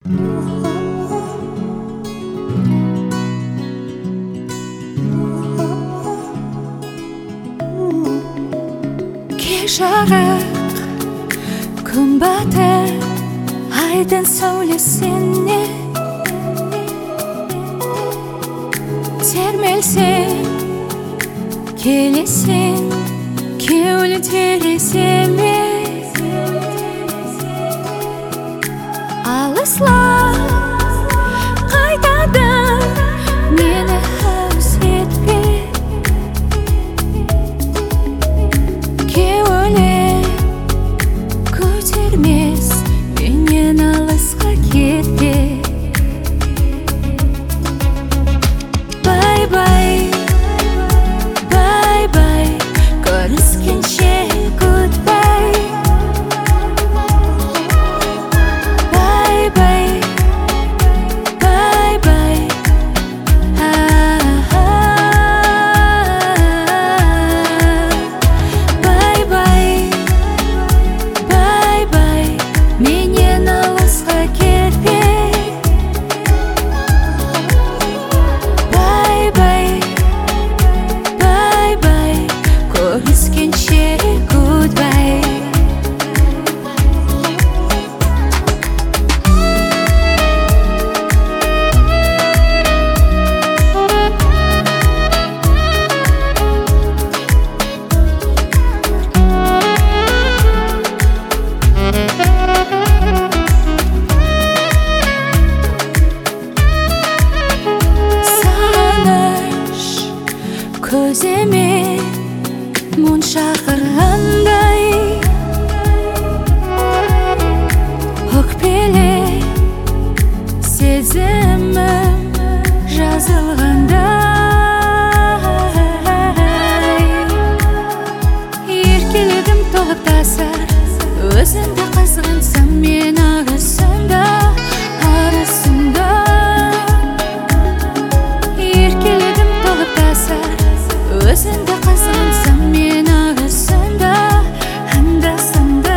Kеш ағақ күн батыр айдың сәулесіне термелсең келесің кеулі тереземе алысла қайтадан мені өзгертпе кеулі көтермес менен алысқа кетпе бай-бай бай-бай көріскенше goodbye бай-бай бай-бай бай-бай бай-бай менен алысқа кетпе бай-бай бай-бай көріскенше goodbye сағыныш көзіме мұң шақырғандай өкпеле сезімім жазылғандай еркелігім толып тасар өзіңді қызғансам мен арасында еркелігім толып тасар өзіңді қызғансам мен арасында анда-санда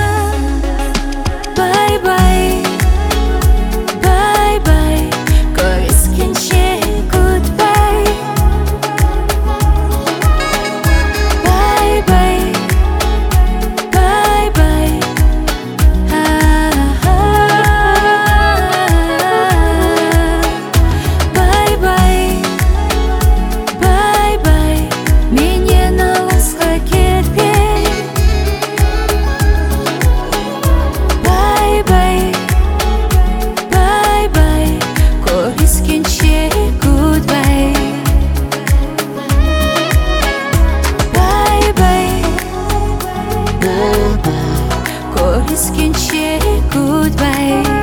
бай-бай бай-бай көріскенше goodbye бай-бай бай-бай бай-бай бай-бай менен алысқа кетпе бай-бай бай-бай көріскенше goodbye бай-бай көріскенше goodbye